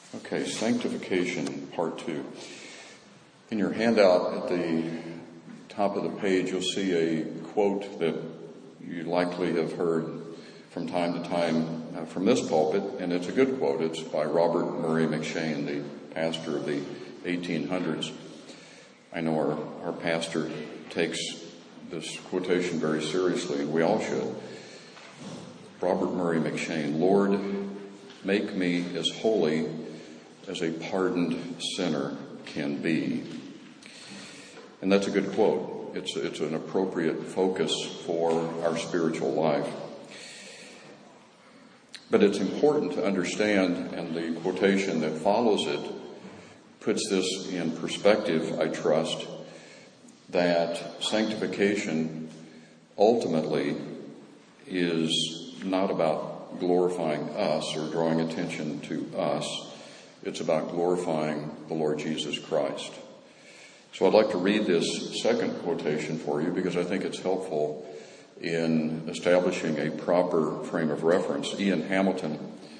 Okay, sanctification, part 2. In your handout at the top of the page, you'll see a quote that you likely have heard from time to time from this pulpit, and it's a good quote. It's by Robert Murray M'Cheyne, the pastor of the 1800s. I know our pastor takes this quotation very seriously, and we all should. Robert Murray M'Cheyne, Lord, make me as holy as a pardoned sinner can be. And that's a good quote. It's an appropriate focus for our spiritual life. But it's important to understand, and the quotation that follows it puts this in perspective, I trust, that sanctification ultimately is not about glorifying us or drawing attention to us. It's about glorifying the Lord Jesus Christ. So I'd like to read this second quotation for you because I think it's helpful in establishing a proper frame of reference. Ian Hamilton,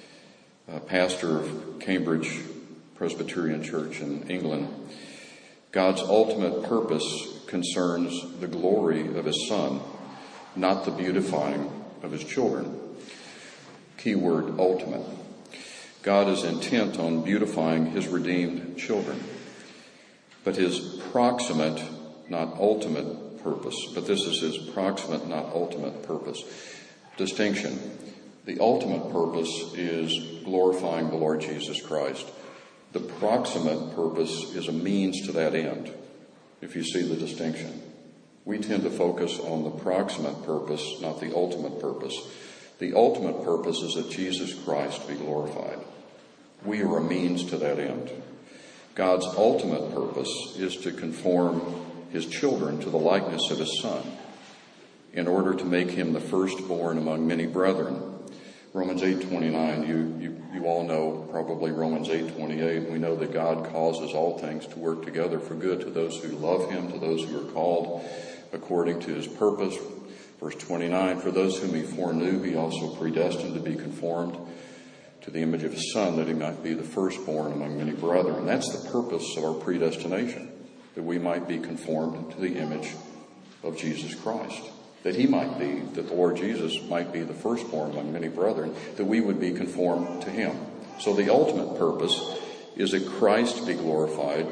pastor of Cambridge Presbyterian Church in England, God's ultimate purpose concerns the glory of his Son, not the beautifying of his children. Key word, ultimate. God is intent on beautifying his redeemed children, but his proximate, not ultimate purpose. But this is his proximate, not ultimate purpose. Distinction. The ultimate purpose is glorifying the Lord Jesus Christ. The proximate purpose is a means to that end, if you see the distinction. We tend to focus on the proximate purpose, not the ultimate purpose. The ultimate purpose is that Jesus Christ be glorified. We are a means to that end. God's ultimate purpose is to conform his children to the likeness of his Son in order to make him the firstborn among many brethren. Romans 8:29, you all know probably Romans 8:28. We know that God causes all things to work together for good to those who love him, to those who are called according to his purpose. Verse 29, for those whom he foreknew, he also predestined to be conformed to the image of his Son, that he might be the firstborn among many brethren. That's the purpose of our predestination, that we might be conformed to the image of Jesus Christ, that he might be, that the Lord Jesus might be the firstborn among many brethren, that we would be conformed to him. So the ultimate purpose is that Christ be glorified,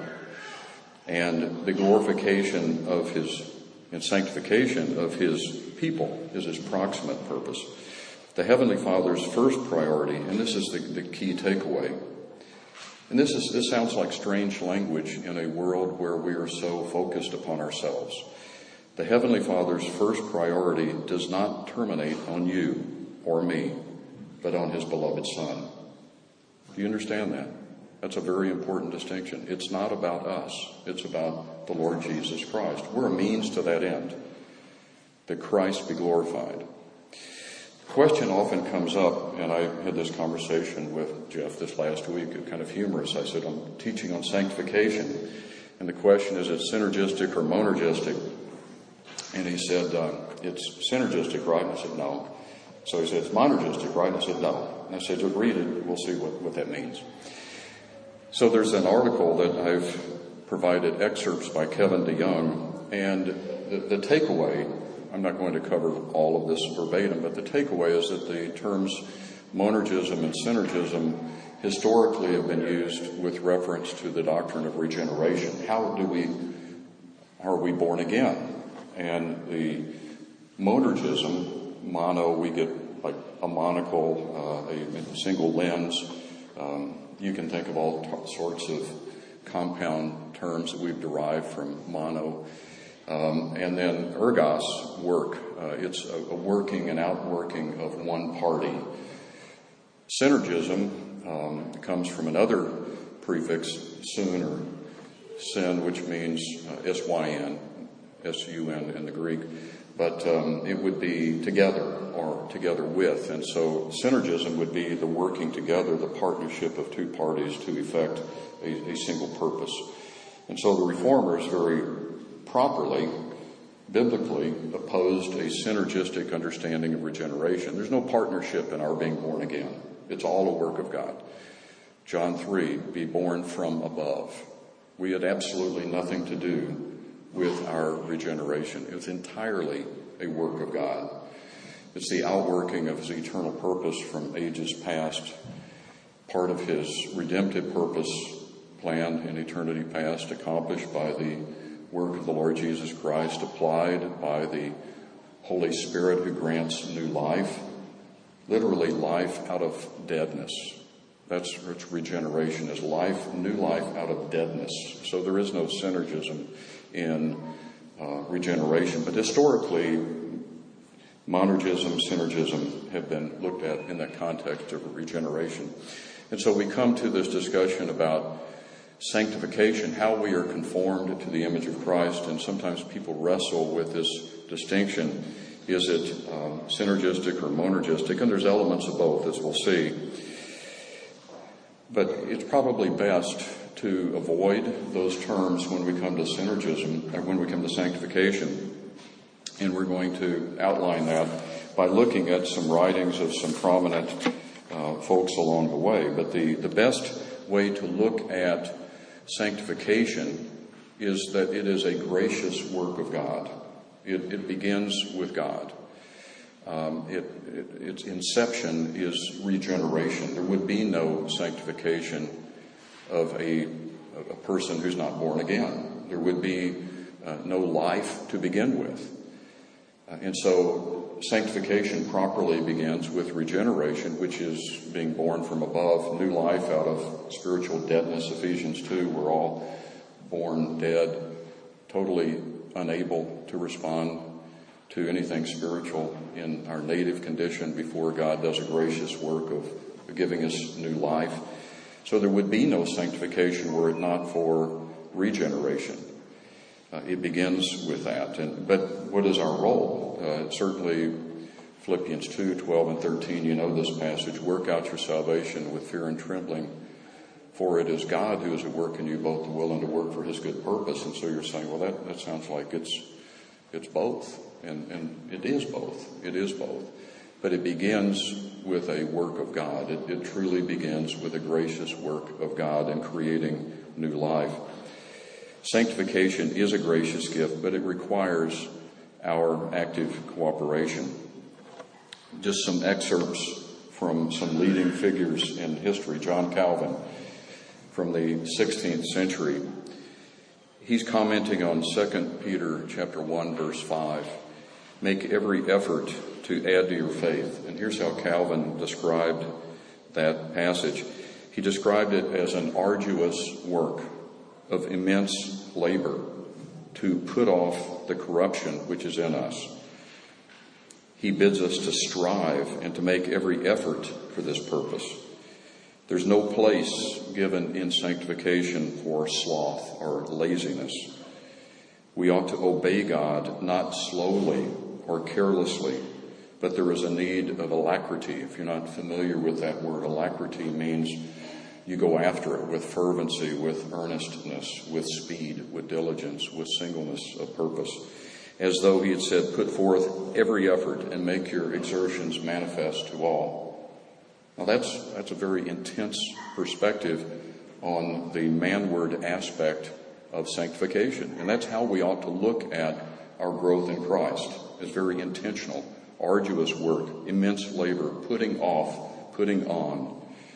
and the glorification of his and sanctification of his people is his proximate purpose. The Heavenly Father's first priority, and this is the key takeaway, and this sounds like strange language in a world where we are so focused upon ourselves. The Heavenly Father's first priority does not terminate on you or me, but on his beloved Son. Do you understand that? That's a very important distinction. It's not about us. It's about the Lord Jesus Christ. We're a means to that end, that Christ be glorified. The question often comes up, and I had this conversation with Jeff this last week, kind of humorous. I said, I'm teaching on sanctification, and the question is it synergistic or monergistic? And he said, it's synergistic, right? And I said, no. So he said, it's monergistic, right? And I said, no. And I said, just read it. We'll see what that means. So there's an article that I've provided excerpts by Kevin DeYoung, and the takeaway, I'm not going to cover all of this verbatim, but the takeaway is that the terms monergism and synergism historically have been used with reference to the doctrine of regeneration. How are we born again? And the monergism, mono, we get like a monocle, a single lens. You can think of all sorts of compound terms that we've derived from mono. And then ergos, work. It's a working and outworking of one party. Synergism comes from another prefix, sun or sin, which means S-Y-N, S-U-N in the Greek. But it would be together or together with. And so synergism would be the working together, the partnership of two parties to effect a single purpose. And so the Reformers very properly, biblically, opposed a synergistic understanding of regeneration. There's no partnership in our being born again. It's all a work of God. John 3, be born from above. We had absolutely nothing to do with our regeneration. It was entirely a work of God. It's the outworking of his eternal purpose from ages past, part of his redemptive purpose planned in eternity past, accomplished by the work of the Lord Jesus Christ, applied by the Holy Spirit who grants new life, literally life out of deadness. That's what regeneration is, life, new life out of deadness. So there is no synergism in regeneration. But historically, monergism, synergism have been looked at in that context of regeneration. And so we come to this discussion about sanctification, how we are conformed to the image of Christ, and sometimes people wrestle with this distinction. Is it synergistic or monergistic? And there's elements of both, as we'll see. But it's probably best to avoid those terms when we come to synergism, or when we come to sanctification. And we're going to outline that by looking at some writings of some prominent folks along the way. But the best way to look at sanctification is that it is a gracious work of God. It begins with God. Its inception is regeneration. There would be no sanctification of a person who's not born again. There would be no life to begin with. And so sanctification properly begins with regeneration, which is being born from above, new life out of spiritual deadness. Ephesians 2, we're all born dead, totally unable to respond to anything spiritual in our native condition before God does a gracious work of giving us new life. So there would be no sanctification were it not for regeneration. It begins with that. But what is our role? Certainly Philippians 2, 12 and 13, you know this passage. Work out your salvation with fear and trembling, for it is God who is at work in you both to will and to work for his good purpose. And so you're saying, well, that sounds like it's both. And it is both. It is both. But it begins with a work of God. It truly begins with a gracious work of God in creating new life. Sanctification is a gracious gift, but it requires our active cooperation. Just some excerpts from some leading figures in history. John Calvin, from the 16th century. He's commenting on 2 Peter chapter 1, verse 5. Make every effort to add to your faith. And here's how Calvin described that passage. He described it as an arduous work of immense labor to put off the corruption which is in us. He bids us to strive and to make every effort for this purpose. There's no place given in sanctification for sloth or laziness. We ought to obey God not slowly or carelessly, but there is a need of alacrity. If you're not familiar with that word, alacrity means you go after it with fervency, with earnestness, with speed, with diligence, with singleness of purpose. As though he had said, put forth every effort and make your exertions manifest to all. Now that's a very intense perspective on the manward aspect of sanctification. And that's how we ought to look at our growth in Christ. It's very intentional, arduous work, immense labor, putting off, putting on.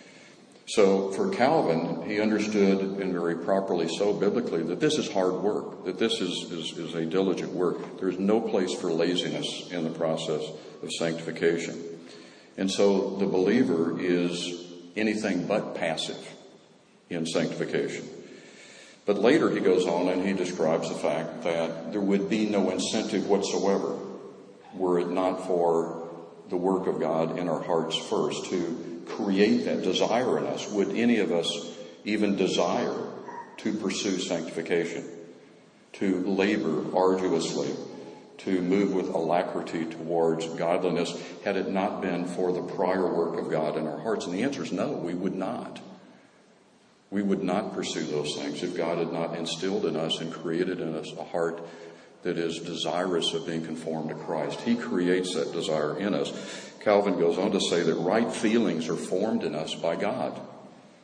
So for Calvin, he understood, and very properly so biblically, that this is hard work, that this is a diligent work. There's no place for laziness in the process of sanctification. And so the believer is anything but passive in sanctification. But later he goes on and he describes the fact that there would be no incentive whatsoever were it not for the work of God in our hearts first to create that desire in us. Would any of us even desire to pursue sanctification, to labor arduously, to move with alacrity towards godliness, had it not been for the prior work of God in our hearts? And the answer is no, we would not. We would not pursue those things if God had not instilled in us and created in us a heart that is desirous of being conformed to Christ. He creates that desire in us. Calvin goes on to say that right feelings are formed in us by God.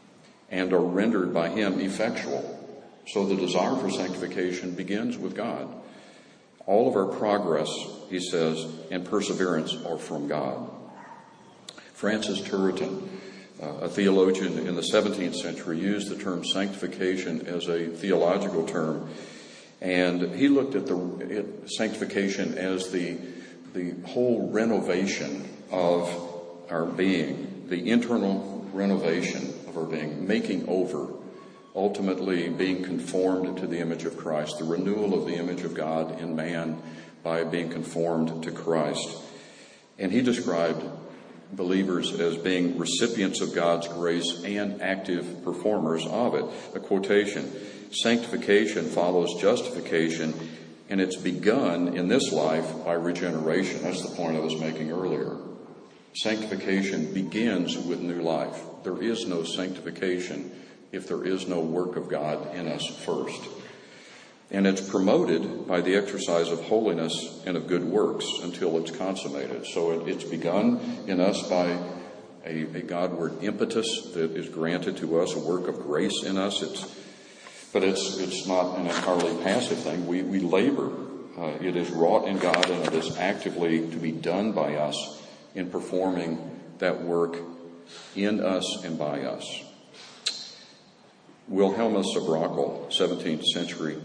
and are rendered by him effectual. So the desire for sanctification begins with God. All of our progress, he says, and perseverance are from God. Francis Turretin, a theologian in the 17th century, used the term sanctification as a theological term, and he looked at sanctification as the whole renovation of our being, the internal renovation of our being, making over, ultimately being conformed to the image of Christ, the renewal of the image of God in man by being conformed to Christ. And he described believers as being recipients of God's grace and active performers of it. A quotation: sanctification follows justification, and it's begun in this life by regeneration. That's the point I was making earlier. Sanctification begins with new life. There is no sanctification if there is no work of God in us first. And it's promoted by the exercise of holiness and of good works until it's consummated. So it's begun in us by a Godward impetus that is granted to us, a work of grace in us. But it's not an entirely passive thing. We labor. It is wrought in God, and it is actively to be done by us in performing that work in us and by us. Wilhelmus of Brakel, 17th century,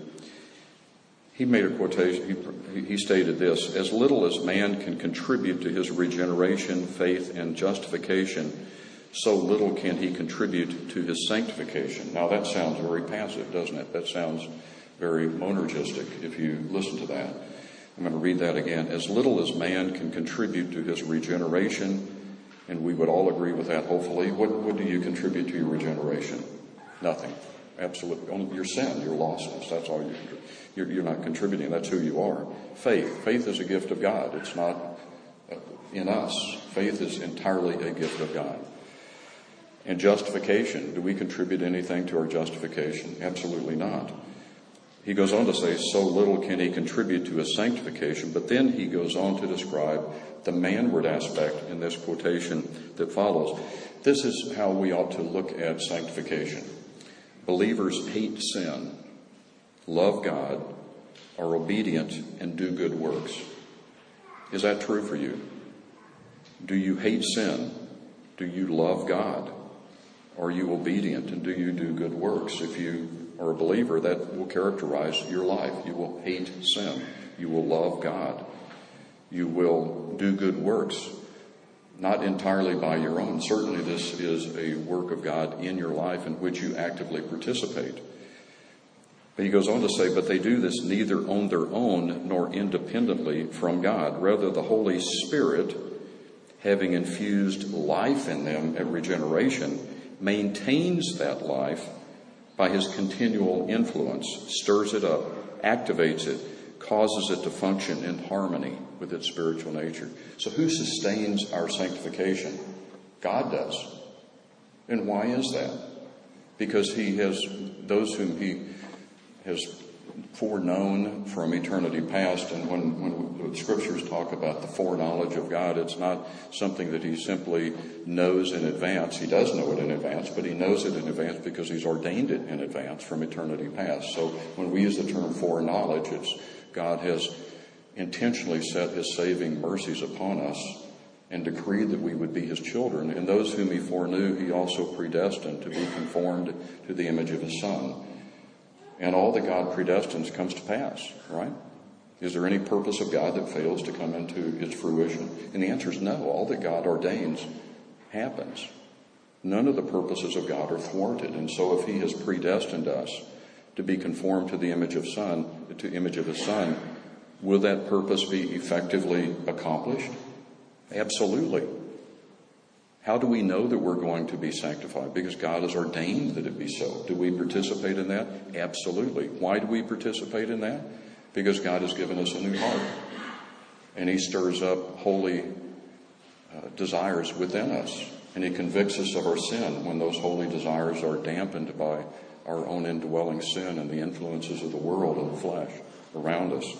he made a quotation. He stated this: as little as man can contribute to his regeneration, faith, and justification, so little can he contribute to his sanctification. Now that sounds very passive, doesn't it? That sounds very monergistic if you listen to that. I'm going to read that again. As little as man can contribute to his regeneration, and we would all agree with that, hopefully. What do you contribute to your regeneration? Nothing. Absolutely. Only your sin, your lostness. That's all you contribute. You're not contributing. That's who you are. Faith. Faith is a gift of God. It's not in us. Faith is entirely a gift of God. And justification. Do we contribute anything to our justification? Absolutely not. He goes on to say, so little can he contribute to his sanctification. But then he goes on to describe the manward aspect in this quotation that follows. This is how we ought to look at sanctification. Believers hate sin, love God, are obedient, and do good works. Is that true for you? Do you hate sin? Do you love God? Are you obedient, and do you do good works? If you are a believer, that will characterize your life. You will hate sin. You will love God. You will do good works, not entirely by your own. Certainly this is a work of God in your life in which you actively participate. But he goes on to say, but they do this neither on their own nor independently from God. Rather, the Holy Spirit, having infused life in them at regeneration, maintains that life by his continual influence, stirs it up, activates it, causes it to function in harmony with its spiritual nature. So who sustains our sanctification? God does. And why is that? Because he has those whom he has foreknown from eternity past. And when the scriptures talk about the foreknowledge of God, it's not something that he simply knows in advance. He does know it in advance, but he knows it in advance because he's ordained it in advance from eternity past. So when we use the term foreknowledge, it's God has intentionally set his saving mercies upon us and decreed that we would be his children. And those whom he foreknew, he also predestined to be conformed to the image of his Son. And all that God predestines comes to pass, right? Is there any purpose of God that fails to come into its fruition? And the answer is no. All that God ordains happens. None of the purposes of God are thwarted. And so if he has predestined us to be conformed to the image of his Son, will that purpose be effectively accomplished? Absolutely. How do we know that we're going to be sanctified? Because God has ordained that it be so. Do we participate in that? Absolutely. Why do we participate in that? Because God has given us a new heart. And he stirs up holy desires within us. And he convicts us of our sin when those holy desires are dampened by our own indwelling sin and the influences of the world and the flesh around us.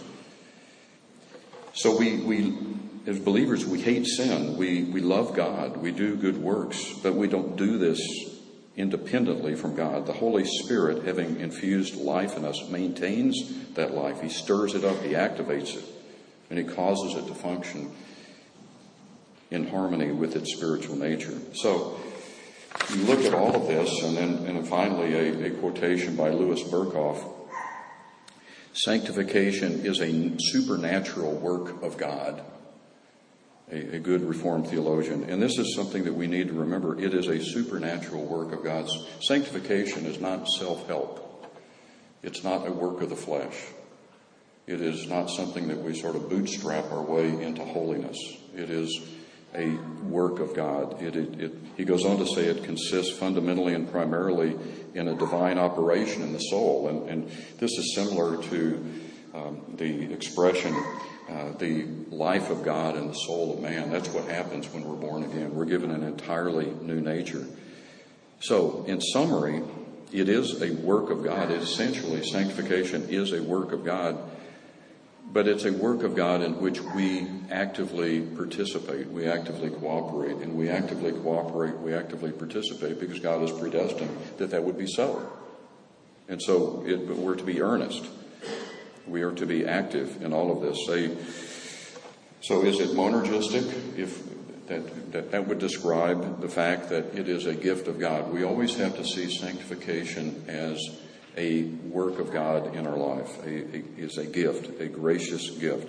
So we as believers, we hate sin. We love God. We do good works. But we don't do this independently from God. The Holy Spirit, having infused life in us, maintains that life. He stirs it up, he activates it, and he causes it to function in harmony with its spiritual nature. So you look at all of this, and then finally a quotation by Louis Berkhoff. Sanctification is a supernatural work of God. A good Reformed theologian. And this is something that we need to remember. It is a supernatural work of God's. Sanctification is not self-help. It's not a work of the flesh. It is not something that we sort of bootstrap our way into holiness. It is a work of God. He goes on to say it consists fundamentally and primarily in a divine operation in the soul. And this is similar to the expression, the life of God in the soul of man. That's what happens when we're born again. We're given an entirely new nature. So, in summary, it is a work of God. Essentially, sanctification is a work of God, but it's a work of God in which we actively participate, we actively cooperate, and we actively cooperate, we actively participate because God has predestined that would be so. And so we're to be earnest. We are to be active in all of this. So is it monergistic? If that would describe the fact that it is a gift of God. We always have to see sanctification as a work of God in our life. Is a gift, a gracious gift.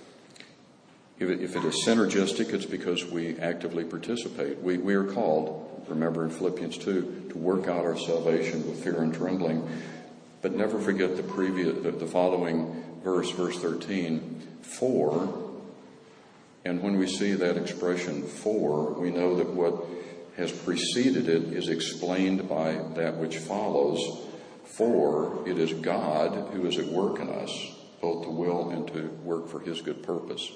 If it is synergistic, it's because we actively participate. We are called, remember in Philippians 2, to work out our salvation with fear and trembling. But never forget the following verse 13, for, and when we see that expression for, we know that what has preceded it is explained by that which follows. For it is God who is at work in us, both to will and to work for his good purpose.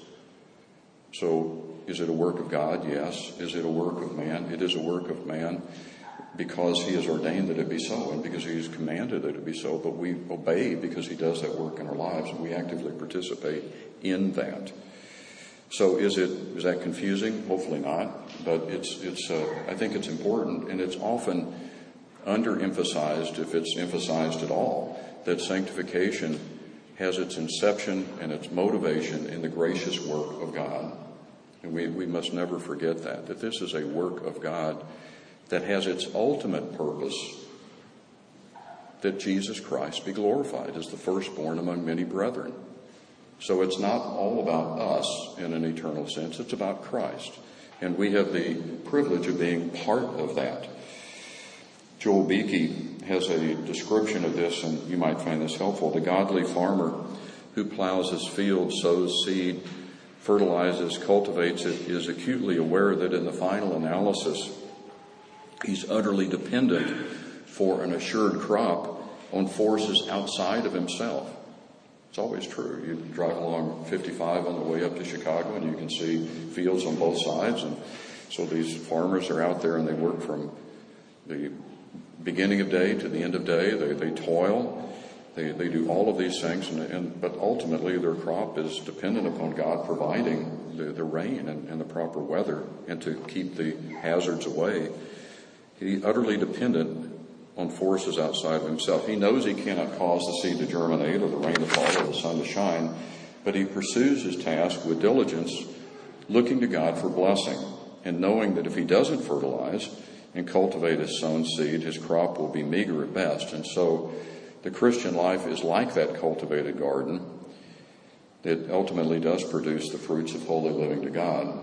So, is it a work of God? Yes. Is it a work of man? It is a work of man because he has ordained that it be so and because he has commanded that it be so. But we obey because he does that work in our lives and we actively participate in that. So is that confusing? Hopefully not. But I think it's important, and it's often underemphasized, if it's emphasized at all, that sanctification has its inception and its motivation in the gracious work of God. And we must never forget that this is a work of God that has its ultimate purpose that Jesus Christ be glorified as the firstborn among many brethren. So it's not all about us in an eternal sense, it's about Christ. And we have the privilege of being part of that. Joel Beakey has a description of this, and you might find this helpful. The godly farmer who plows his field, sows seed, fertilizes, cultivates it, is acutely aware that in the final analysis, he's utterly dependent for an assured crop on forces outside of himself. It's always true. You drive along 55 on the way up to Chicago, and you can see fields on both sides. And so these farmers are out there, and they work from the beginning of day to the end of day. They toil. They do all of these things, but ultimately their crop is dependent upon God providing the rain and the proper weather and to keep the hazards away. He's utterly dependent on forces outside of himself. He knows he cannot cause the seed to germinate or the rain to fall or the sun to shine, but he pursues his task with diligence, looking to God for blessing and knowing that if he doesn't fertilize and cultivate his sown seed, his crop will be meager at best. And so the Christian life is like that cultivated garden that ultimately does produce the fruits of holy living to God.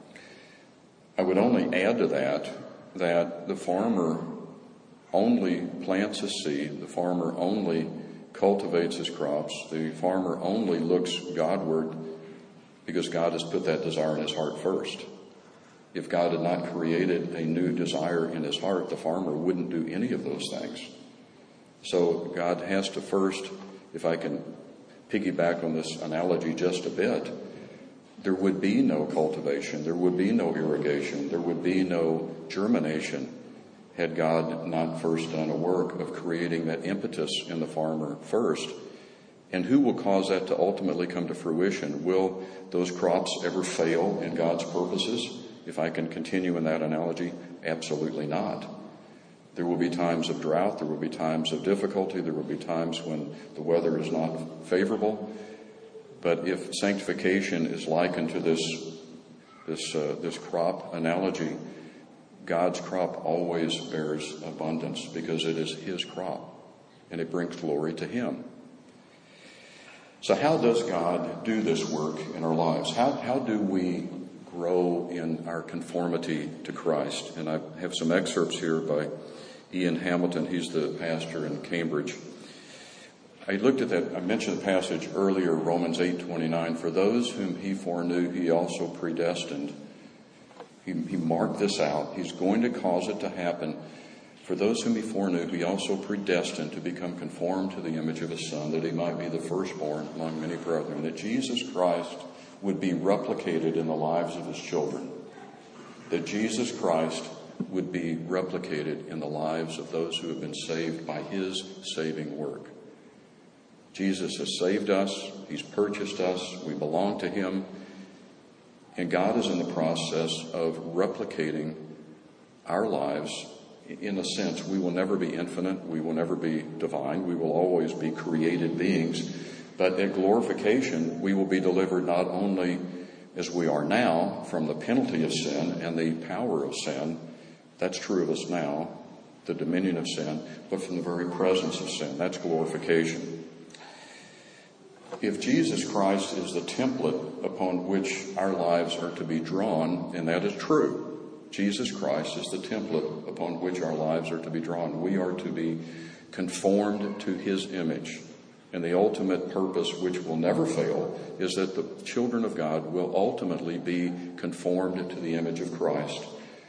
I would only add to that the farmer only plants his seed, the farmer only cultivates his crops, the farmer only looks Godward because God has put that desire in his heart first. If God had not created a new desire in his heart, the farmer wouldn't do any of those things. So God has to first, if I can piggyback on this analogy just a bit, there would be no cultivation, there would be no irrigation, there would be no germination had God not first done a work of creating that impetus in the farmer first. And who will cause that to ultimately come to fruition? Will those crops ever fail in God's purposes? If I can continue in that analogy, absolutely not. There will be times of drought. There will be times of difficulty. There will be times when the weather is not favorable. But if sanctification is likened to this crop analogy, God's crop always bears abundance because it is His crop and it brings glory to Him. So how does God do this work in our lives? How do we grow in our conformity to Christ? And I have some excerpts here by Ian Hamilton. He's the pastor in Cambridge. I looked at that. I mentioned the passage earlier, Romans 8:29. For those whom He foreknew, He also predestined. He marked this out. He's going to cause it to happen. For those whom He foreknew, He also predestined to become conformed to the image of His Son, that He might be the firstborn among many brethren, that Jesus Christ would be replicated in the lives of His children, that Jesus Christ would be replicated in the lives of those who have been saved by His saving work. Jesus has saved us. He's purchased us. We belong to Him. And God is in the process of replicating our lives. In a sense, we will never be infinite. We will never be divine. We will always be created beings. But at glorification, we will be delivered not only as we are now from the penalty of sin and the power of sin. That's true of us now, the dominion of sin, but from the very presence of sin. That's glorification. If Jesus Christ is the template upon which our lives are to be drawn, and that is true, Jesus Christ is the template upon which our lives are to be drawn. We are to be conformed to His image. And the ultimate purpose, which will never fail, is that the children of God will ultimately be conformed to the image of Christ.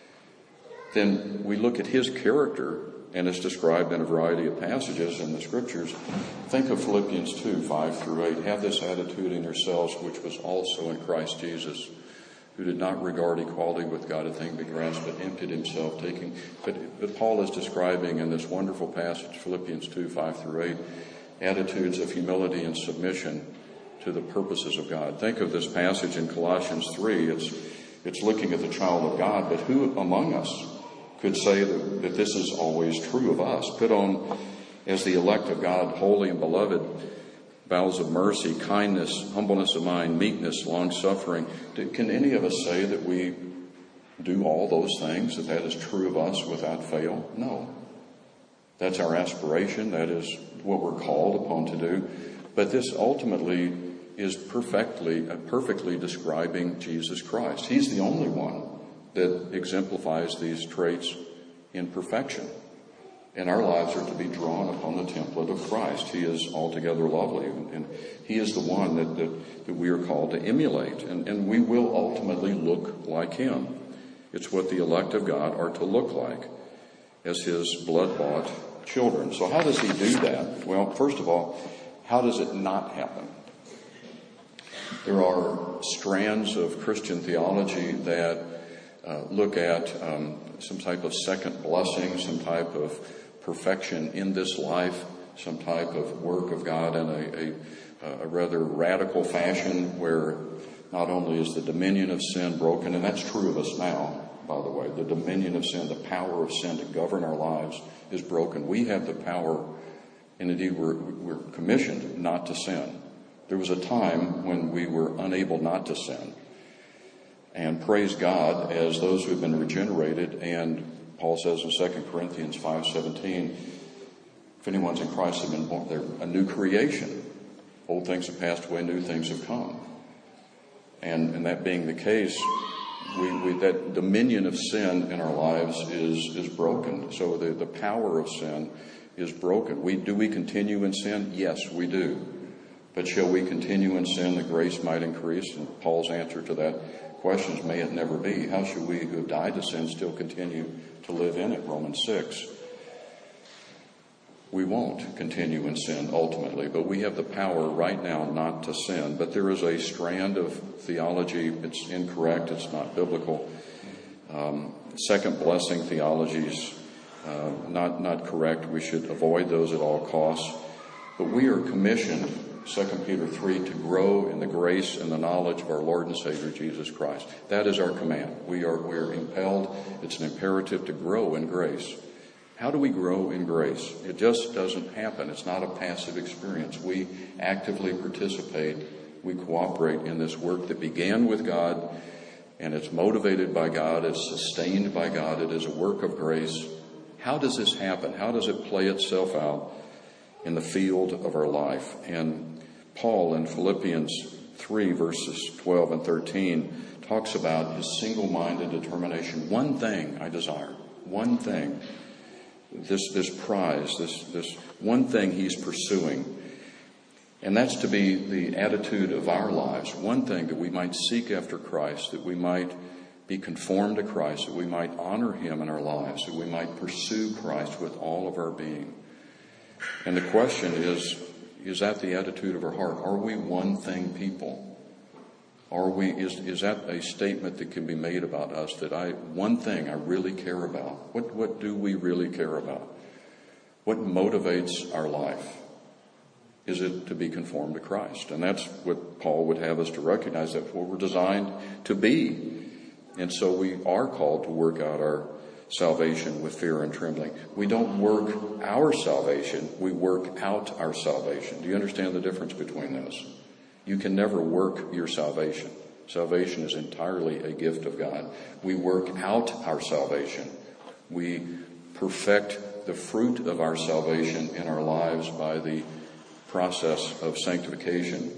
Then we look at His character, and it's described in a variety of passages in the Scriptures. Think of Philippians 2:5-8. Have this attitude in yourselves, which was also in Christ Jesus, who did not regard equality with God a thing to be grasped, but emptied Himself, But Paul is describing in this wonderful passage, Philippians 2:5-8, attitudes of humility and submission to the purposes of God. Think of this passage in Colossians 3. It's looking at the child of God, but who among us could say that this is always true of us? Put on as the elect of God, holy and beloved, bowels of mercy, kindness, humbleness of mind, meekness, long-suffering. Can any of us say that we do all those things, that is true of us without fail? No. That's our aspiration. That is what we're called upon to do. But this ultimately is perfectly describing Jesus Christ. He's the only one that exemplifies these traits in perfection. And our lives are to be drawn upon the template of Christ. He is altogether lovely, and He is the one that we are called to emulate. And we will ultimately look like Him. It's what the elect of God are to look like as His blood-bought children. So how does He do that? Well, first of all, how does it not happen? There are strands of Christian theology that look at some type of second blessing, some type of perfection in this life, some type of work of God in a rather radical fashion, where not only is the dominion of sin broken, and that's true of us now, by the way, the dominion of sin, the power of sin to govern our lives is broken. We have the power, and indeed we're commissioned not to sin. There was a time when we were unable not to sin. And praise God, as those who have been regenerated, and Paul says in 2 Corinthians 5:17, if anyone's in Christ, they've been born, they're a new creation. Old things have passed away, new things have come. And that being the case, that dominion of sin in our lives is broken. So the power of sin is broken. Do we continue in sin? Yes, we do. But shall we continue in sin that grace might increase? And Paul's answer to that question is, may it never be. How should we who have died to sin still continue to live in it? Romans 6. We won't continue in sin ultimately, but we have the power right now not to sin. But there is a strand of theology, it's incorrect, it's not biblical. Second blessing theologies, not correct. We should avoid those at all costs. But we are commissioned, 2 Peter 3, to grow in the grace and the knowledge of our Lord and Savior Jesus Christ. That is our command. We're impelled, it's an imperative to grow in grace How do we grow in grace? It just doesn't happen. It's not a passive experience. We actively participate. We cooperate in this work that began with God, and it's motivated by God. It's sustained by God. It is a work of grace. How does this happen? How does it play itself out in the field of our life? And Paul in Philippians 3, verses 12 and 13, talks about his single-minded determination. One thing I desire, one thing, this prize, this one thing he's pursuing. And that's to be the attitude of our lives. One thing, that we might seek after Christ, that we might be conformed to Christ, that we might honor him in our lives, that we might pursue Christ with all of our being. And the question is that the attitude of our heart? Are we one thing people? Is that a statement that can be made about us, that one thing I really care about? What do we really care about? What motivates our life? Is it to be conformed to Christ? And that's what Paul would have us to recognize. That's what we're designed to be. And so we are called to work out our salvation with fear and trembling. We don't work our salvation, we work out our salvation. Do you understand the difference between those? You can never work your salvation. Salvation is entirely a gift of God. We work out our salvation. We perfect the fruit of our salvation in our lives by the process of sanctification.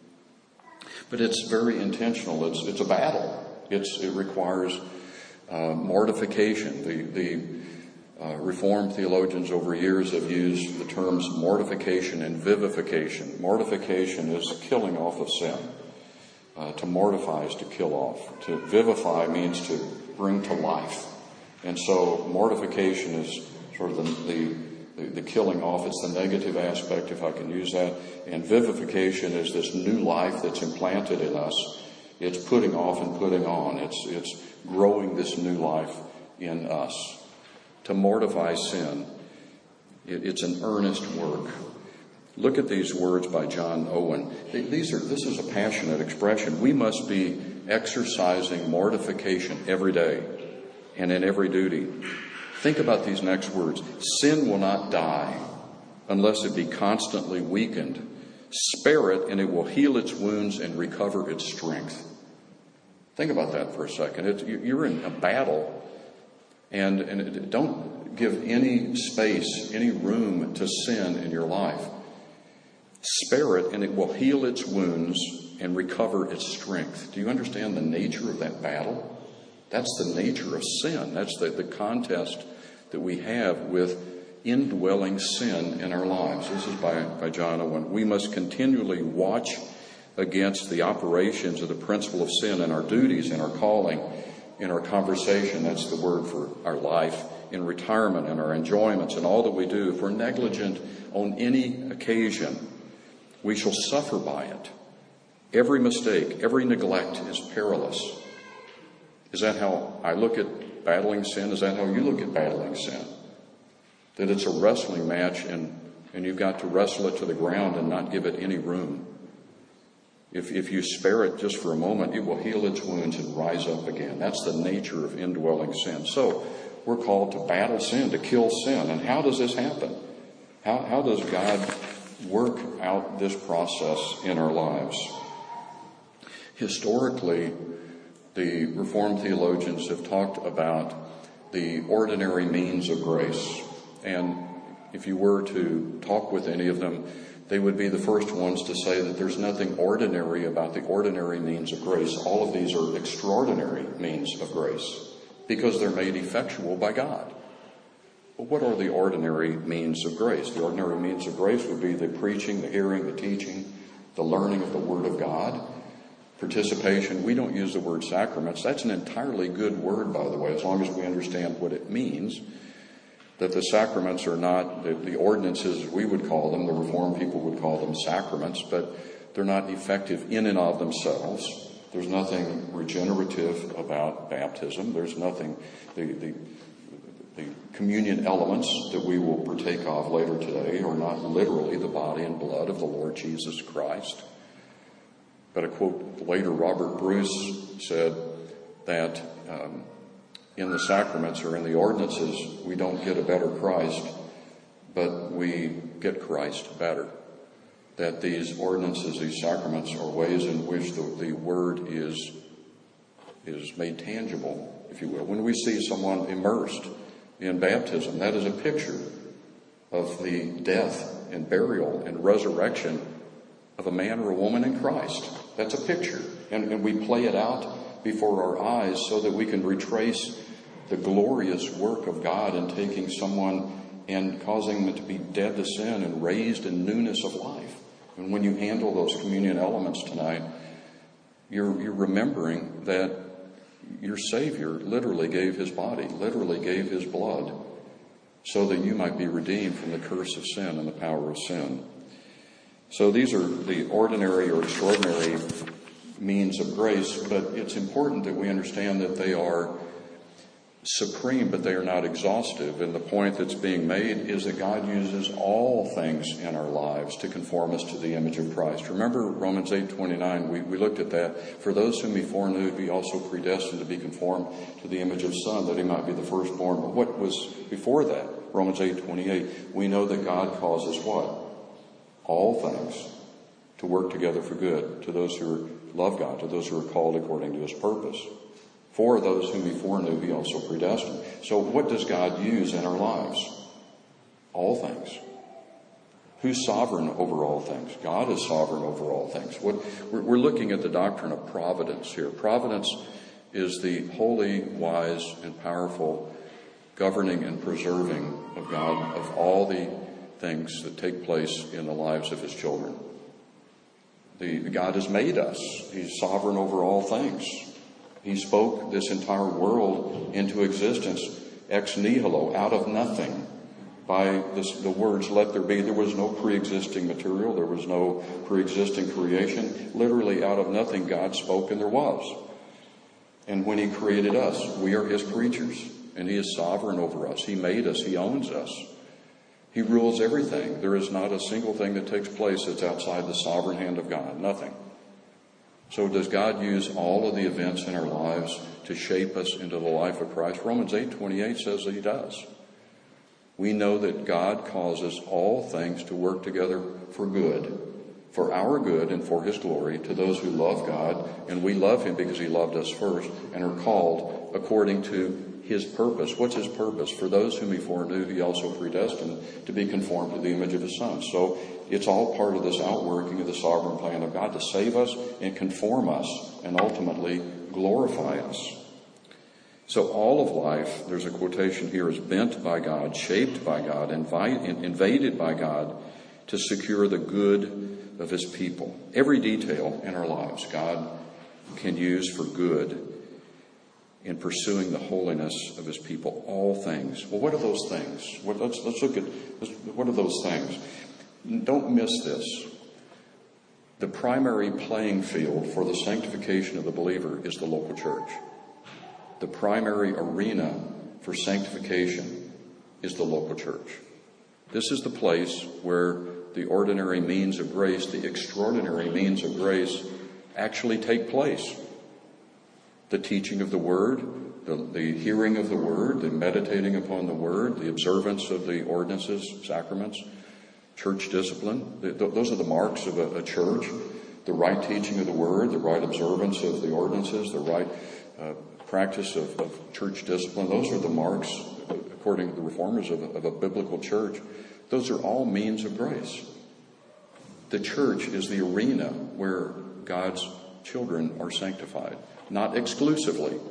But it's very intentional. It's a battle. It requires mortification. The Reformed theologians over years have used the terms mortification and vivification. Mortification is killing off of sin. To mortify is to kill off. To vivify means to bring to life. And so mortification is sort of the killing off. It's the negative aspect, if I can use that. And vivification is this new life that's implanted in us. It's putting off and putting on. It's growing this new life in us. To mortify sin, it's an earnest work. Look at these words by John Owen. This is a passionate expression. We must be exercising mortification every day and in every duty. Think about these next words. Sin will not die unless it be constantly weakened. Spare it, and it will heal its wounds and recover its strength. Think about that for a second. You're in a battle, and don't give any space, any room to sin in your life. Spare it, and it will heal its wounds and recover its strength. Do you understand the nature of that battle? That's the nature of sin. That's the contest that we have with indwelling sin in our lives. This is by John Owen. We must continually watch against the operations of the principle of sin in our duties, in our calling, in our conversation. That's the word for our life, in retirement, in our enjoyments, and all that we do. If we're negligent on any occasion, we shall suffer by it. Every mistake, every neglect is perilous. Is that how I look at battling sin? Is that how you look at battling sin? That it's a wrestling match and you've got to wrestle it to the ground and not give it any room. If you spare it just for a moment, it will heal its wounds and rise up again. That's the nature of indwelling sin. So we're called to battle sin, to kill sin. And how does this happen? How does God work out this process in our lives? Historically, the Reformed theologians have talked about the ordinary means of grace. And if you were to talk with any of them, they would be the first ones to say that there's nothing ordinary about the ordinary means of grace. All of these are extraordinary means of grace because they're made effectual by God. But what are the ordinary means of grace? The ordinary means of grace would be the preaching, the hearing, the teaching, the learning of the Word of God, participation. We don't use the word sacraments. That's an entirely good word, by the way, as long as we understand what it means. That the sacraments are not, the ordinances, we would call them, the Reformed people would call them sacraments, but they're not effective in and of themselves. There's nothing regenerative about baptism. There's nothing, the communion elements that we will partake of later today are not literally the body and blood of the Lord Jesus Christ. But a quote later, Robert Bruce said that in the sacraments or in the ordinances, we don't get a better Christ, but we get Christ better. That these ordinances, these sacraments, are ways in which the Word is made tangible, if you will. When we see someone immersed in baptism, that is a picture of the death and burial and resurrection of a man or a woman in Christ. That's a picture. And we play it out before our eyes so that we can retrace the glorious work of God in taking someone and causing them to be dead to sin and raised in newness of life. And when you handle those communion elements tonight, you're remembering that your Savior literally gave his body, literally gave his blood, so that you might be redeemed from the curse of sin and the power of sin. So these are the ordinary or extraordinary means of grace, but it's important that we understand that they are supreme, but they are not exhaustive. And the point that's being made is that God uses all things in our lives to conform us to the image of Christ. Remember Romans 8:29, we looked at that. For those whom he foreknew, he also predestined to be conformed to the image of Son, that he might be the firstborn. But what was before that? Romans 8:28. We know that God causes what? All things to work together for good, to those who love God, to those who are called according to his purpose. For those whom he foreknew, he also predestined. So what does God use in our lives? All things. Who's sovereign over all things? God is sovereign over all things. We're looking at the doctrine of providence here. Providence is the holy, wise, and powerful governing and preserving of God of all the things that take place in the lives of his children. God has made us. He's sovereign over all things. He spoke this entire world into existence ex nihilo, out of nothing, by the words, let there be. There was no pre-existing material. There was no pre-existing creation. Literally out of nothing, God spoke and there was. And when he created us, we are his creatures, and he is sovereign over us. He made us. He owns us. He rules everything. There is not a single thing that takes place that's outside the sovereign hand of God. Nothing. So does God use all of the events in our lives to shape us into the life of Christ? Romans 8:28 says that he does. We know that God causes all things to work together for good, for our good and for his glory, to those who love God. And we love him because he loved us first and are called according to his purpose. What's his purpose? For those whom he foreknew, he also predestined to be conformed to the image of his Son. So it's all part of this outworking of the sovereign plan of God to save us and conform us and ultimately glorify us. So all of life, there's a quotation here, is bent by God, shaped by God, invaded by God to secure the good of his people. Every detail in our lives, God can use for good in pursuing the holiness of his people. All things. Well, what are those things? Let's look at what are those things. Don't miss this. The primary playing field for the sanctification of the believer is the local church. The primary arena for sanctification is the local church. This is the place where the ordinary means of grace, the extraordinary means of grace, actually take place. The teaching of the Word, the hearing of the Word, the meditating upon the Word, the observance of the ordinances, sacraments, church discipline. Those are the marks of a church. The right teaching of the Word, the right observance of the ordinances, the right practice of church discipline. Those are the marks, according to the reformers, of a biblical church. Those are all means of grace. The church is the arena where God's children are sanctified. Not exclusively,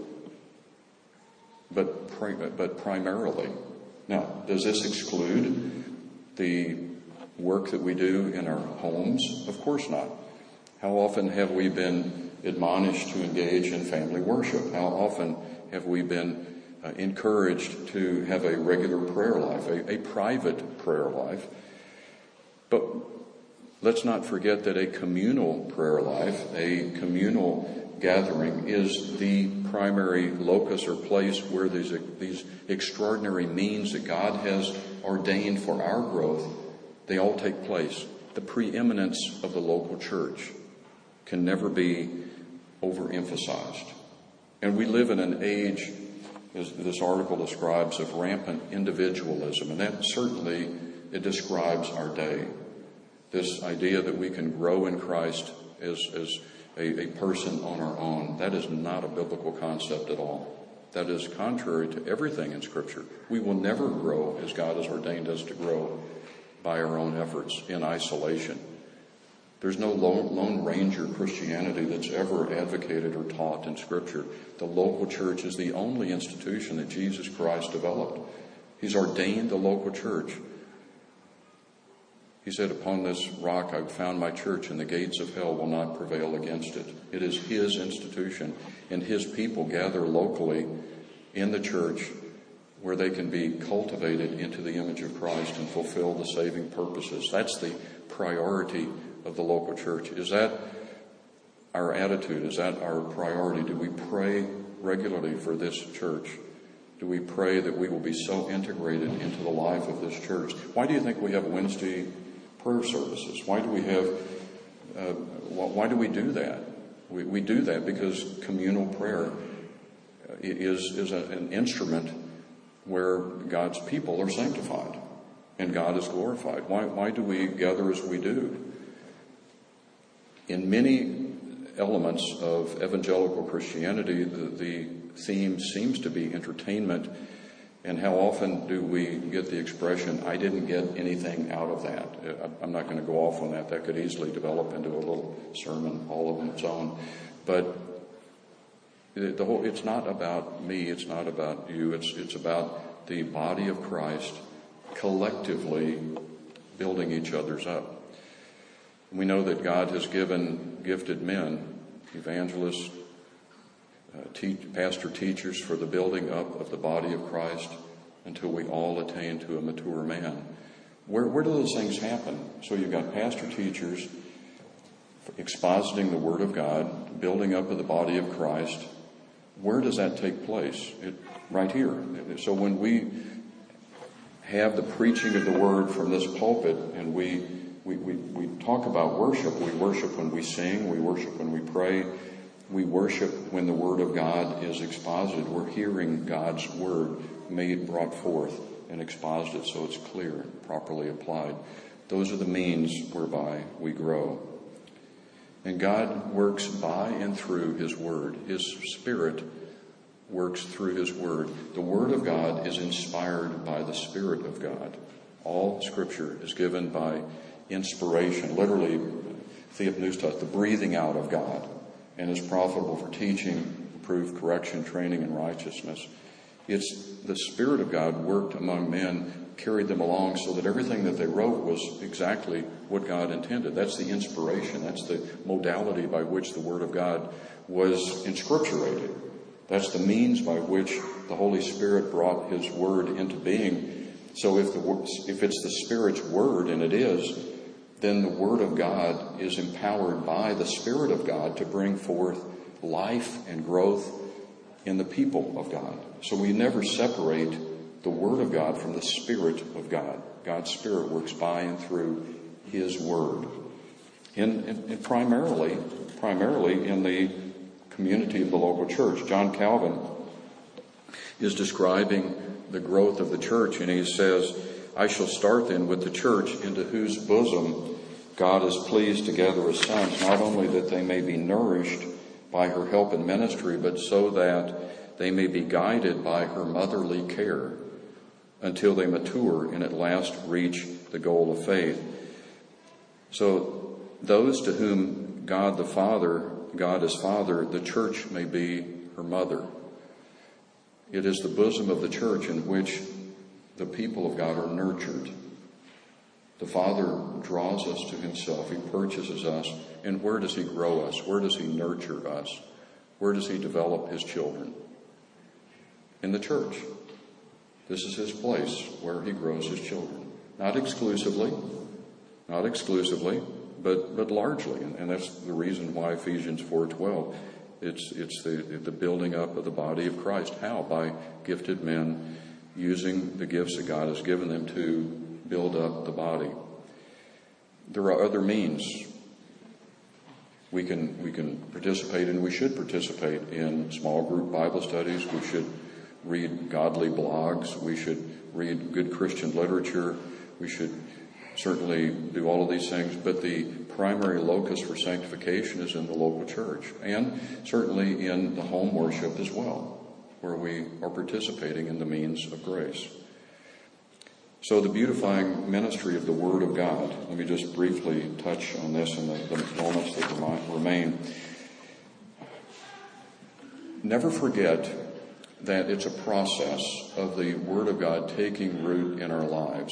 but primarily. Now, does this exclude the work that we do in our homes? Of course not. How often have we been admonished to engage in family worship? How often have we been encouraged to have a regular prayer life, a private prayer life? But let's not forget that a communal prayer life, a communal gathering, is the primary locus or place where these extraordinary means that God has ordained for our growth, they all take place. The preeminence of the local church can never be overemphasized. And we live in an age as this article describes, of rampant individualism, and that certainly it describes our day. This idea that we can grow in Christ as a person on our own, that is not a biblical concept at all. That is contrary to everything in Scripture. We will never grow as God has ordained us to grow by our own efforts in isolation. There's no Lone Ranger Christianity that's ever advocated or taught in Scripture. The local church is the only institution that Jesus Christ developed. He's ordained the local church. He said, "Upon this rock I've found my church, and the gates of hell will not prevail against it." It is His institution, and His people gather locally in the church where they can be cultivated into the image of Christ and fulfill the saving purposes. That's the priority of the local church. Is that our attitude? Is that our priority? Do we pray regularly for this church? Do we pray that we will be so integrated into the life of this church? Why do you think we have Wednesday prayer services? Why do we do that? We do that because communal prayer is an instrument where God's people are sanctified and God is glorified. Why do we gather as we do? In many elements of evangelical Christianity, the theme seems to be entertainment. And how often do we get the expression, "I didn't get anything out of that"? I'm not going to go off on that. That could easily develop into a little sermon all of its own. But it's not about me. It's not about you. It's about the body of Christ collectively building each other's up. We know that God has given gifted men, evangelists, pastor teachers, for the building up of the body of Christ until we all attain to a mature man. Where do those things happen? So you've got pastor teachers expositing the Word of God, building up of the body of Christ. Where does that take place? Right here. So when we have the preaching of the Word from this pulpit, and we talk about worship. We worship when we sing. We worship when we pray. We worship when the Word of God is exposited. We're hearing God's Word brought forth and exposited so it's clear and properly applied. Those are the means whereby we grow. And God works by and through His Word. His Spirit works through His Word. The Word of God is inspired by the Spirit of God. All Scripture is given by inspiration, literally, theopneustos, the breathing out of God, and is profitable for teaching, reproof, correction, training in righteousness. It's the Spirit of God worked among men, carried them along so that everything that they wrote was exactly what God intended. That's the inspiration. That's the modality by which the Word of God was inscripturated. That's the means by which the Holy Spirit brought His Word into being. So if it's the Spirit's Word, and it is, then the Word of God is empowered by the Spirit of God to bring forth life and growth in the people of God. So we never separate the Word of God from the Spirit of God. God's Spirit works by and through His Word. And primarily in the community of the local church. John Calvin is describing the growth of the church, and he says, "I shall start then with the church, into whose bosom God is pleased to gather His sons, not only that they may be nourished by her help and ministry, but so that they may be guided by her motherly care until they mature and at last reach the goal of faith." So those to whom God is Father, the church may be her mother. It is the bosom of the church in which the people of God are nurtured. The Father draws us to Himself. He purchases us. And where does He grow us? Where does He nurture us? Where does He develop His children? In the church. This is His place where He grows His children. Not exclusively, but largely. And that's the reason why Ephesians 4:12, it's the building up of the body of Christ. How? By gifted men using the gifts that God has given them to build up the body. There are other means. We can participate, and we should participate in small group Bible studies. We should read godly blogs. We should read good Christian literature. We should certainly do all of these things, but the primary locus for sanctification is in the local church, and certainly in the home worship as well, where we are participating in the means of grace. So the beautifying ministry of the Word of God, let me just briefly touch on this in the moments that remain. Never forget that it's a process of the Word of God taking root in our lives.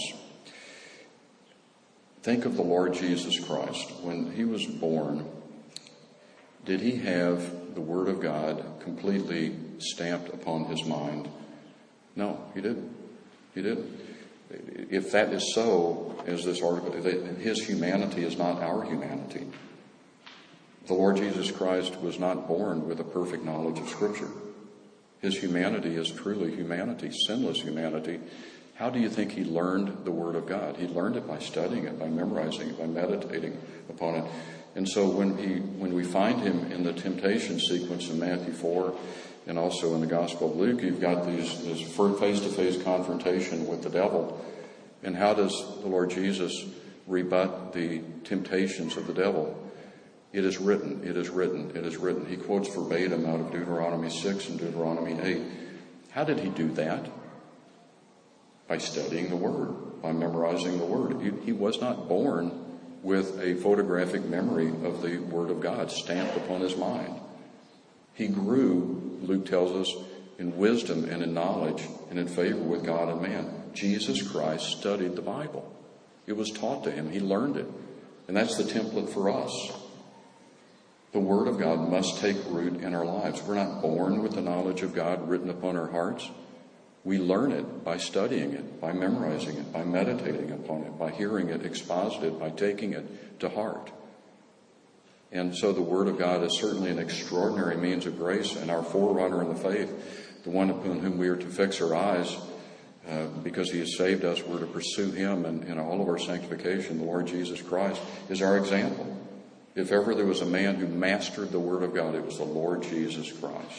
Think of the Lord Jesus Christ. When he was born, did he have the Word of God completely stamped upon his mind? No, he didn't. He didn't. If that is so, as this article, his humanity is not our humanity. The Lord Jesus Christ was not born with a perfect knowledge of Scripture. His humanity is truly humanity, sinless humanity. How do you think he learned the Word of God? He learned it by studying it, by memorizing it, by meditating upon it. And so when we find him in the temptation sequence in Matthew 4 and also in the Gospel of Luke, you've got this face-to-face confrontation with the devil. And how does the Lord Jesus rebut the temptations of the devil? It is written, it is written, it is written. He quotes verbatim out of Deuteronomy 6 and Deuteronomy 8. How did he do that? By studying the Word, by memorizing the Word. He was not born with a photographic memory of the Word of God stamped upon his mind. He grew, Luke tells us, in wisdom and in knowledge and in favor with God and man. Jesus Christ studied the Bible. It was taught to him. He learned it. And that's the template for us. The Word of God must take root in our lives. We're not born with the knowledge of God written upon our hearts. We learn it by studying it, by memorizing it, by meditating upon it, by hearing it exposited, by taking it to heart. And so the Word of God is certainly an extraordinary means of grace, and our forerunner in the faith, the one upon whom we are to fix our eyes, because he has saved us, we're to pursue him in all of our sanctification. The Lord Jesus Christ is our example. If ever there was a man who mastered the Word of God, it was the Lord Jesus Christ.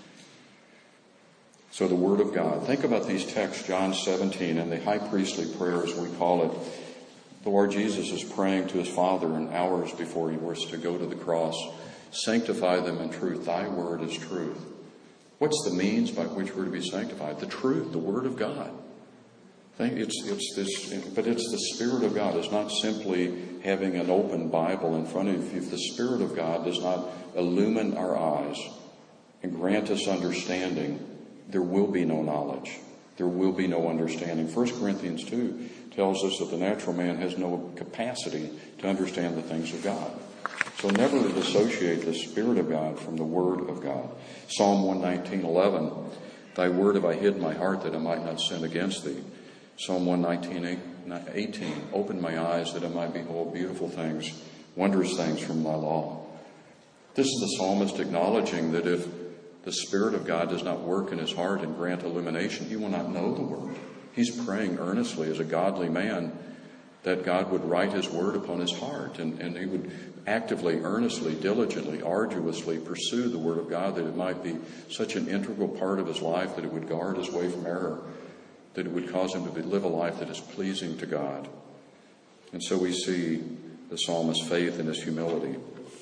So the Word of God. Think about these texts, John 17, and the high priestly prayer, as we call it. The Lord Jesus is praying to his Father in hours before he was to go to the cross. Sanctify them in truth. Thy word is truth. What's the means by which we're to be sanctified? The truth, the Word of God. It's the Spirit of God. It's not simply having an open Bible in front of you. If the Spirit of God does not illumine our eyes and grant us understanding, there will be no knowledge. There will be no understanding. 1 Corinthians 2 tells us that the natural man has no capacity to understand the things of God. So never dissociate the Spirit of God from the Word of God. Psalm 119:11, Thy word have I hid in my heart that I might not sin against thee. Psalm 119:18, Open my eyes that I might behold beautiful things, wondrous things from thy law. This is the psalmist acknowledging that if the Spirit of God does not work in his heart and grant illumination, he will not know the Word. He's praying earnestly as a godly man that God would write his Word upon his heart, and he would actively, earnestly, diligently, arduously pursue the Word of God, that it might be such an integral part of his life that it would guard his way from error, that it would cause him to live a life that is pleasing to God. And so we see the psalmist's faith and his humility.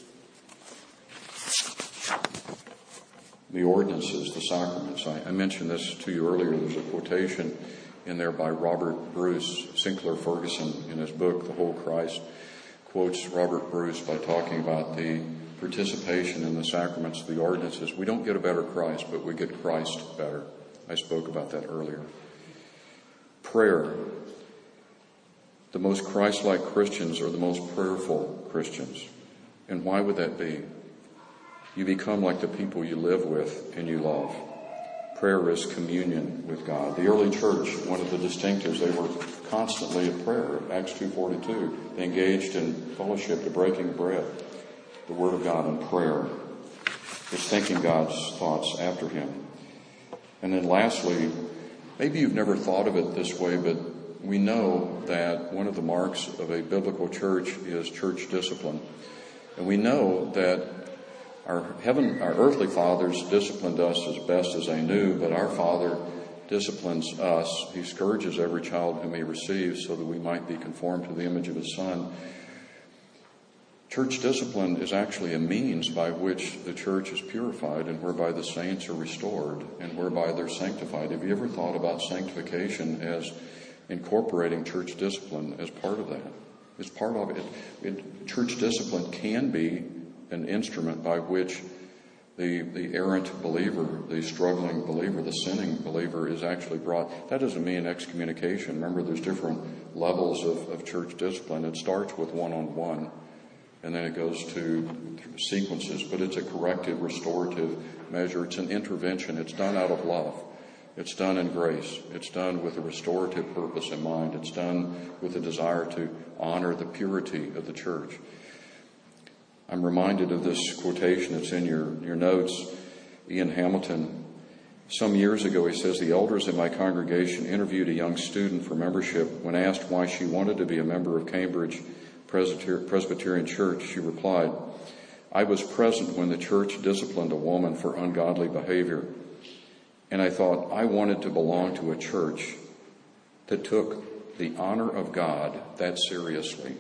The ordinances, the sacraments. I mentioned this to you earlier. There's a quotation in there by Robert Bruce. Sinclair Ferguson, in his book, The Whole Christ, quotes Robert Bruce by talking about the participation in the sacraments, the ordinances. We don't get a better Christ, but we get Christ better. I spoke about that earlier. Prayer. The most Christ-like Christians are the most prayerful Christians. And why would that be? You become like the people you live with and you love. Prayer is communion with God. The early church, one of the distinctives, they were constantly at prayer. Acts 2:42, they engaged in fellowship, the breaking of bread, the Word of God, and prayer. It's thinking God's thoughts after him. And then lastly, maybe you've never thought of it this way, but we know that one of the marks of a biblical church is church discipline. And we know that Our earthly fathers disciplined us as best as they knew, but our Father disciplines us. He scourges every child whom he receives so that we might be conformed to the image of his Son. Church discipline is actually a means by which the church is purified and whereby the saints are restored and whereby they're sanctified. Have you ever thought about sanctification as incorporating church discipline as part of that? It's part of it. Church discipline can be an instrument by which the errant believer, the struggling believer, the sinning believer is actually brought. That doesn't mean excommunication. Remember, there's different levels of church discipline. It starts with one-on-one, and then it goes to sequences. But it's a corrective, restorative measure. It's an intervention. It's done out of love. It's done in grace. It's done with a restorative purpose in mind. It's done with a desire to honor the purity of the church. I'm reminded of this quotation that's in your notes. Ian Hamilton, some years ago, he says, the elders in my congregation interviewed a young student for membership. When asked why she wanted to be a member of Cambridge Presbyterian Church, she replied, I was present when the church disciplined a woman for ungodly behavior. And I thought I wanted to belong to a church that took the honor of God that seriously.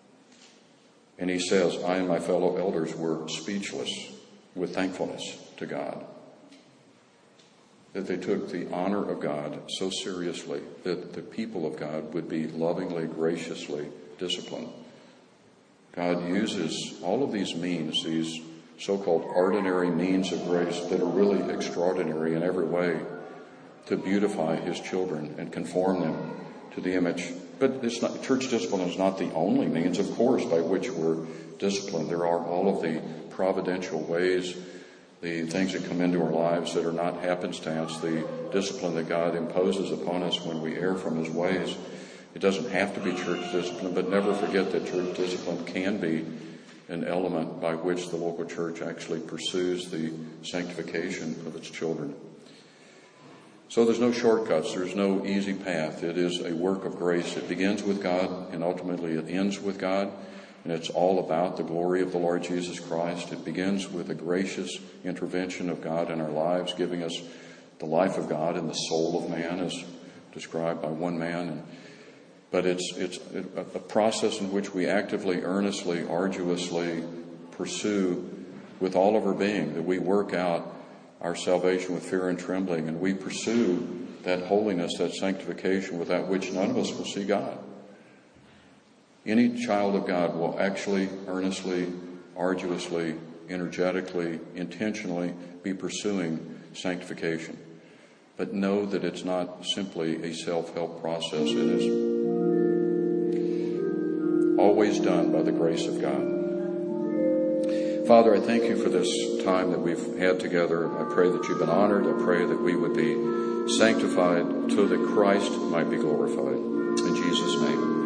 And he says, I and my fellow elders were speechless with thankfulness to God that they took the honor of God so seriously that the people of God would be lovingly, graciously disciplined. God uses all of these means, these so-called ordinary means of grace that are really extraordinary in every way, to beautify his children and conform them to the image. But church discipline is not the only means, of course, by which we're disciplined. There are all of the providential ways, the things that come into our lives that are not happenstance, the discipline that God imposes upon us when we err from his ways. It doesn't have to be church discipline, but never forget that church discipline can be an element by which the local church actually pursues the sanctification of its children. So there's no shortcuts. There's no easy path. It is a work of grace. It begins with God and ultimately it ends with God. And it's all about the glory of the Lord Jesus Christ. It begins with a gracious intervention of God in our lives, giving us the life of God and the soul of man as described by one man. But it's a process in which we actively, earnestly, arduously pursue with all of our being, that we work out our salvation with fear and trembling, and we pursue that holiness, that sanctification, without which none of us will see God. Any child of God will actually, earnestly, arduously, energetically, intentionally be pursuing sanctification. But know that it's not simply a self-help process. It is always done by the grace of God. Father, I thank you for this time that we've had together. I pray that you've been honored. I pray that we would be sanctified so that Christ might be glorified. In Jesus' name.